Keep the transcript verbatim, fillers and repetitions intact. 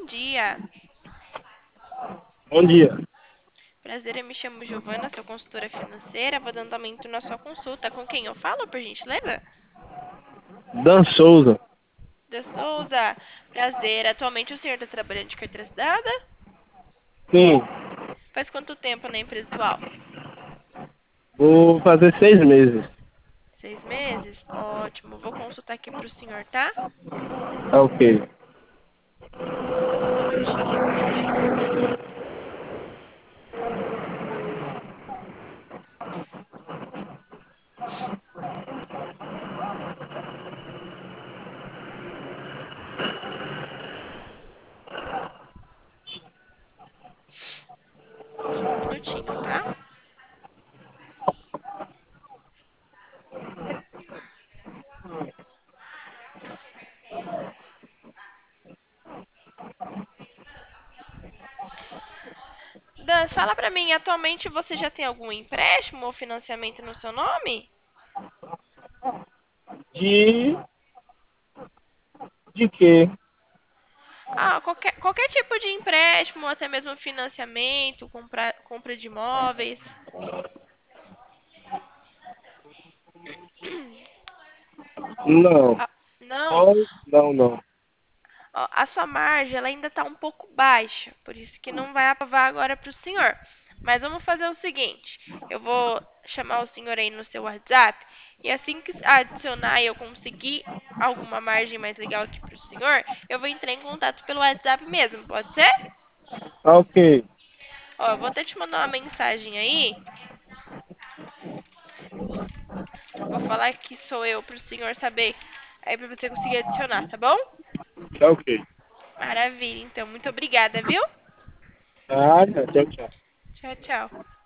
dia. Bom dia. Prazer, eu me chamo Giovana, sou consultora financeira. Vou dando aumento na sua consulta. Com quem eu falo, por gentileza? Dan Souza. Da Souza. Prazer. Atualmente o senhor está trabalhando de carteira assinada? Sim, Faz quanto tempo na empresa atual? vou fazer seis meses. Seis meses? Ótimo. Vou consultar aqui para o senhor, tá? Tá ok. Só um minutinho. Só um minutinho, tá? Dan, fala pra mim, atualmente você já tem algum empréstimo ou financiamento no seu nome? De. De quê? Ah, qualquer, qualquer tipo de empréstimo, até mesmo financiamento, compra, compra de imóveis. Não. Ah, não, Não, não, não. ó, a sua margem ela ainda está um pouco baixa, por isso que não vai aprovar agora para o senhor. Mas vamos fazer o seguinte, eu vou chamar o senhor aí no seu WhatsApp e assim que adicionar e eu conseguir alguma margem mais legal aqui para o senhor, eu vou entrar em contato pelo WhatsApp mesmo, pode ser? Tá ok. Ó, eu vou até te mandar uma mensagem aí. Vou falar que sou eu para o senhor saber, aí para você conseguir adicionar, tá bom? Tá ok. Maravilha, então. Muito obrigada, viu? Ah, tchau, tchau. Tchau, tchau.